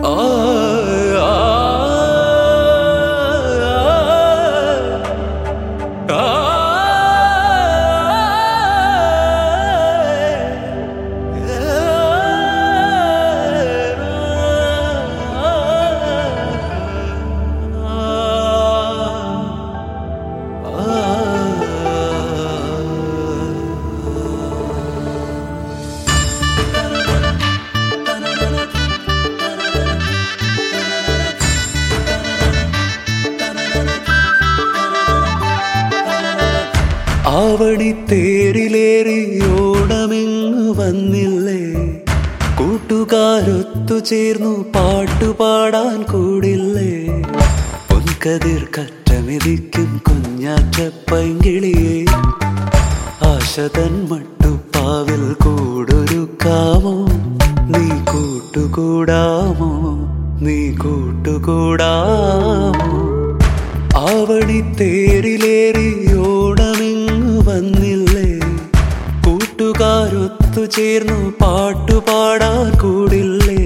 ആവണിത്തേരിലേറി ഓണമെങ്ങു വന്നില്ലേ, കൂട്ടുകാരൊത്തു ചേർന്നു പാട്ടുപാടാൻ കൂടില്ലേ. പൊൻകതിർ കറ്റമെതിക്കും കുഞ്ഞാറ്റപ്പൈങ്കിളിയെ, ആശതൻ മട്ടുപ്പാവിൽ കൂടൊരുക്കാമോ, നീ കൂട്ടുകൂടാമോ, നീ കൂട്ടുകൂടാമോ. ആവണിത്തേരിലേറി ഓണമെങ്ങു വന്നില്ലേ, കൂട്ടുകാരൊത്തു ചേർന്നു പാട്ടുപാടാൻ കൂടില്ലേ.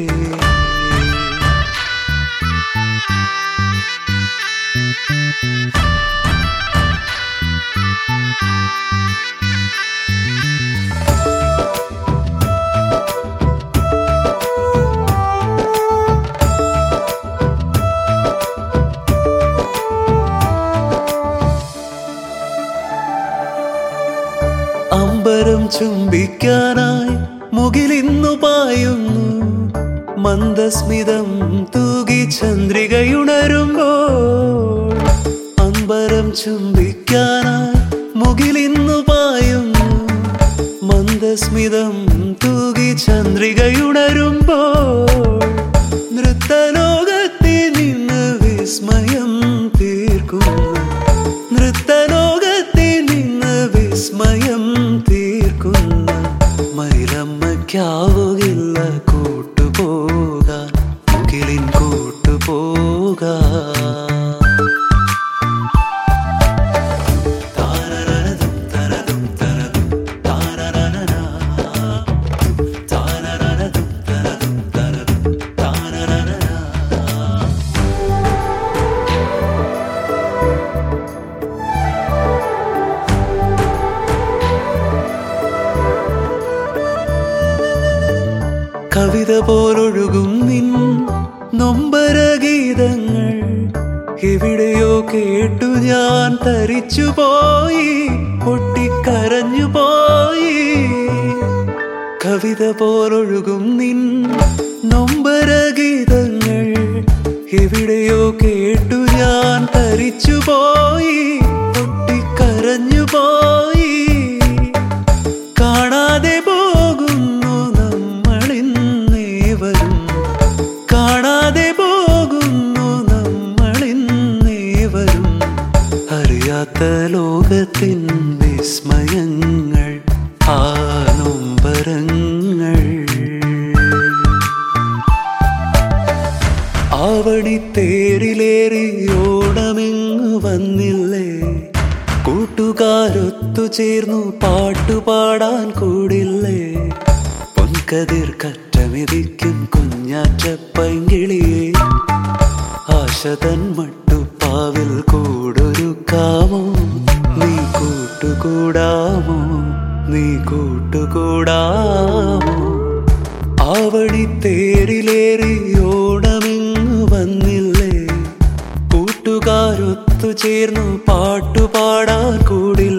അമ്പരം ചുംബിക്കാനായി മുകിലിന്നു പായുന്നു, മന്ദസ്മിതം തൂകി ചന്ദ്രികയുണരുമ്പോൾ. അമ്പരം ചുംബിക്കാനായി മുകിലിന്നു പായുന്നു, മന്ദസ്മിതം തൂകി ചന്ദ്രികയുണരുമ്പോൾ. നൃത്തലോകത്തിൽ നിന്ന് വിസ്മയം തീർക്കുന്നു, നൃത്തലോകത്തിൽ നിന്ന് വിസ്മയം തീർക്കുന്ന മയിലമ്മയ്ക്കാവുകില്ല കൂട്ടുപോകാൻ, മുകിലിൻ കൂട്ടുപോകാൻ. കവിത പോലൊഴുകും നിൻ നൊമ്പരഗീതങ്ങൾ, എവിടെയോ കേട്ടു ഞാൻ തരിച്ചുപോയി, പൊട്ടിക്കരഞ്ഞുപോയി. കവിത പോലൊഴുകും നിൻ നൊമ്പരഗീതങ്ങൾ, എവിടെയോ കേട്ടു ഞാൻ തരിച്ചുപോയി, പൊട്ടിക്കരഞ്ഞുപോയി. കാണാതെ പോകുന്നു നമ്മളിന്നേവരും, കാണാതെ പോകുന്നു നമ്മളിന്നേവരും. അറിയാത്ത ലോകത്തിൻ വിസ്മയങ്ങൾ, ആ നൊമ്പരങ്ങൾ. ആവണിത്തേരിലേറി ഓണമെങ്ങു വന്നില്ലേ, കൂട്ടുകാരൊത്തു ചേർന്നു പാട്ടുപാടാൻ കൂടില്ലേ. പൊൻകതിർ കറ്റമെതിക്കും കുഞ്ഞാറ്റപ്പൈങ്കിളിയെ, ആശതൻ മട്ടുപ്പാവിൽ കൂടൊരുക്കാമോ, നീ കൂട്ടുകൂടാമോ, നീ കൂട്ടുകൂടാമോ. ആവണിത്തേരിലേറി ഓണമെങ്ങു വന്നില്ലേ, കൂട്ടുകാരൊത്തു ചേർന്നു പാട്ടുപാടാൻ കൂടി